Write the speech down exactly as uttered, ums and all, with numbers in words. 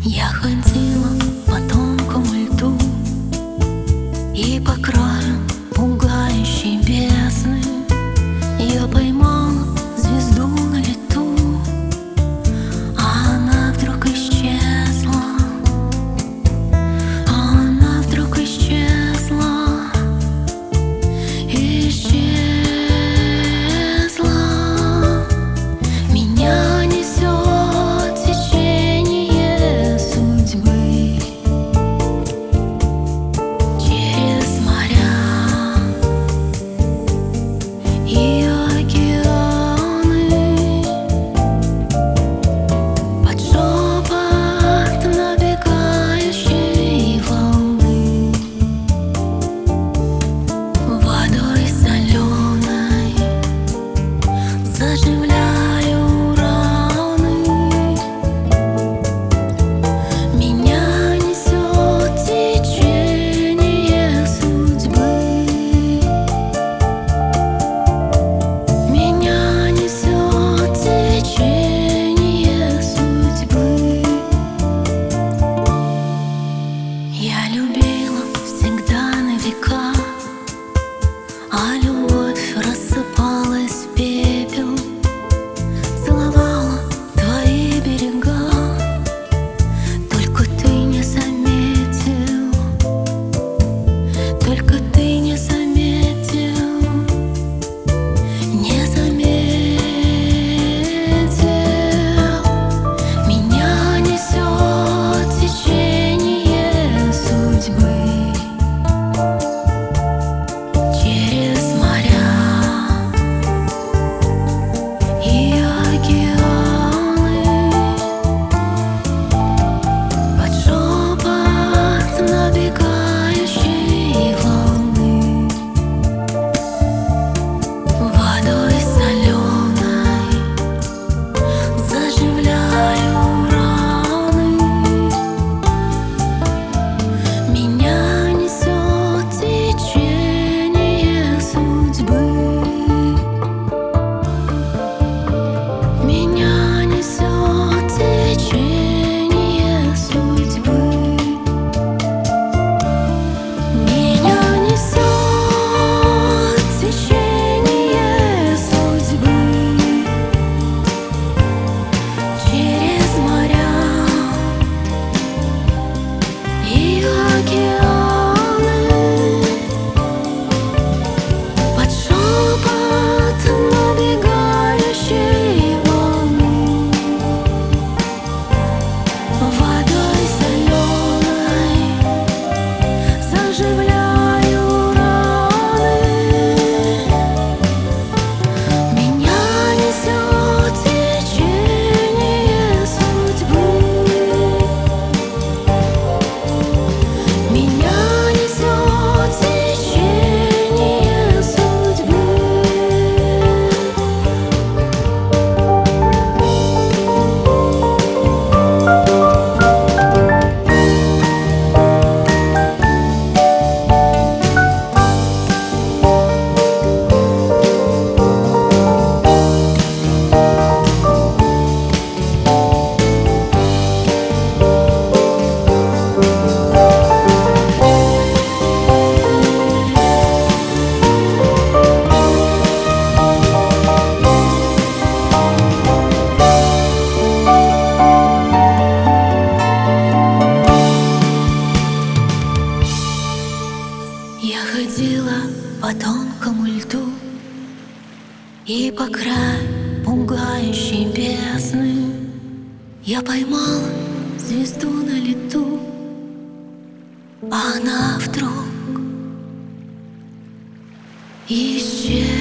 Я ходила по тонкому льду и по краю пугающей бездны. Я поймала звезду на лету, а она вдруг исчезла. А она вдруг исчезла. Исчезла. Меня несет течение судьбы через моря и океаны, под шепот набегающей волны, водой соленой заживляю раны. Меня несет течение судьбы. Меня несет течение судьбы. Я любила всегда на века, а любовь рассыпалась в пепел. Целовала твои берега, только ты не заметил. Только ты не заметил. Не заметил. Меня несет течение судьбы через моря и океаны, под шепот набегающей волны, водой соленой заживляю раны. Меня несет течение судьбы. Меня несет течение судьбы. Меня несет течение судьбы через моря и океаны, под шепот набегающей волны, водой соленой заживляю раны. Меня несет течение судьбы. Меня несет течение судьбы. Я ходила по тонкому льду и по краю пугающей бездны. Я поймала звезду на лету, а она вдруг исчезла.